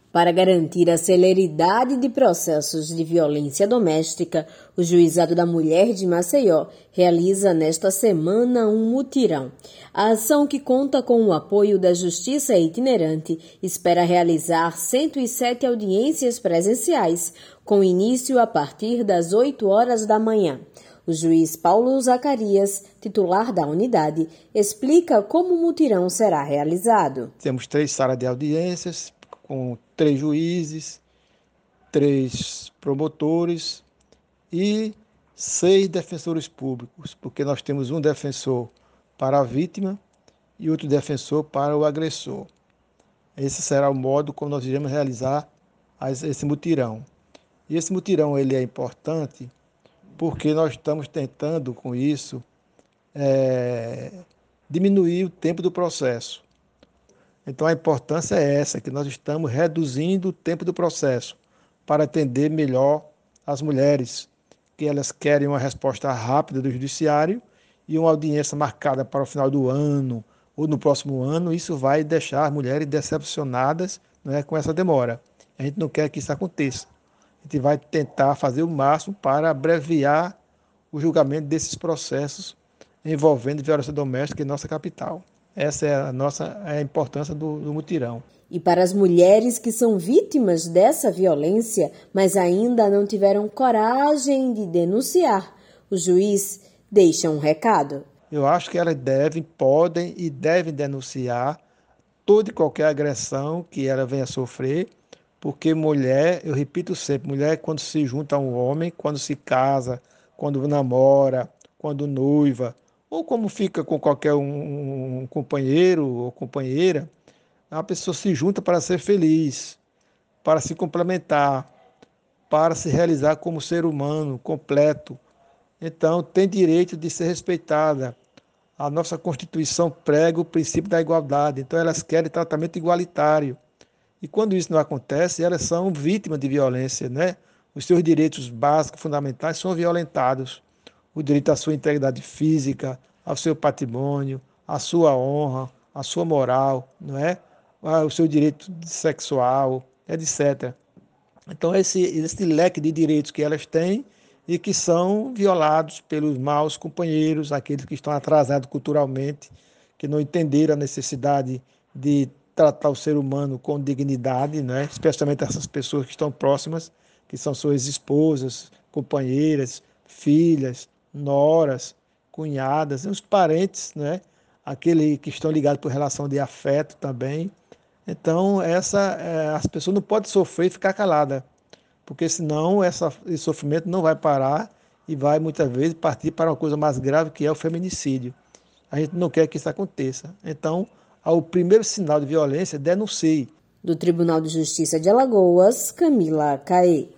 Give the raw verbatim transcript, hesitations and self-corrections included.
Para garantir a celeridade de processos de violência doméstica, o Juizado da Mulher de Maceió realiza nesta semana um mutirão. A ação, que conta com o apoio da Justiça Itinerante, espera realizar cento e sete audiências presenciais, com início a partir das oito horas da manhã. O juiz Paulo Zacarias, titular da unidade, explica como o mutirão será realizado. Temos três salas de audiências, com três juízes, três promotores e seis defensores públicos, porque nós temos um defensor para a vítima e outro defensor para o agressor. Esse será o modo como nós iremos realizar esse mutirão. E esse mutirão ele é importante porque nós estamos tentando, com isso, é, diminuir o tempo do processo. Então a importância é essa, que nós estamos reduzindo o tempo do processo para atender melhor as mulheres, que elas querem uma resposta rápida do judiciário e uma audiência marcada para o final do ano ou no próximo ano. Isso vai deixar as mulheres decepcionadas, né, com essa demora. A gente não quer que isso aconteça. A gente vai tentar fazer o máximo para abreviar o julgamento desses processos envolvendo violência doméstica em nossa capital. Essa é a nossa é a importância do, do mutirão. E para as mulheres que são vítimas dessa violência, mas ainda não tiveram coragem de denunciar, o juiz deixa um recado. Eu acho que elas devem, podem e devem denunciar toda e qualquer agressão que ela venha a sofrer, porque mulher, eu repito sempre, mulher quando se junta a um homem, quando se casa, quando namora, quando noiva, ou como fica com qualquer um, um companheiro ou companheira, a pessoa se junta para ser feliz, para se complementar, para se realizar como ser humano completo. Então, tem direito de ser respeitada. A nossa Constituição prega o princípio da igualdade, então elas querem tratamento igualitário. E quando isso não acontece, elas são vítimas de violência, né? Os seus direitos básicos, fundamentais, são violentados. O direito à sua integridade física, ao seu patrimônio, à sua honra, à sua moral, não é? O seu direito sexual, etcétera. Então, esse, esse leque de direitos que elas têm e que são violados pelos maus companheiros, aqueles que estão atrasados culturalmente, que não entenderam a necessidade de tratar o ser humano com dignidade, né? Especialmente essas pessoas que estão próximas, que são suas esposas, companheiras, filhas, noras, cunhadas, os parentes, né? Aqueles que estão ligados por relação de afeto também. Então, essa, é, as pessoas não podem sofrer e ficar caladas, porque senão essa, esse sofrimento não vai parar e vai muitas vezes partir para uma coisa mais grave, que é o feminicídio. A gente não quer que isso aconteça. Então, ao primeiro sinal de violência, denuncie. Do Tribunal de Justiça de Alagoas, Camila Caê.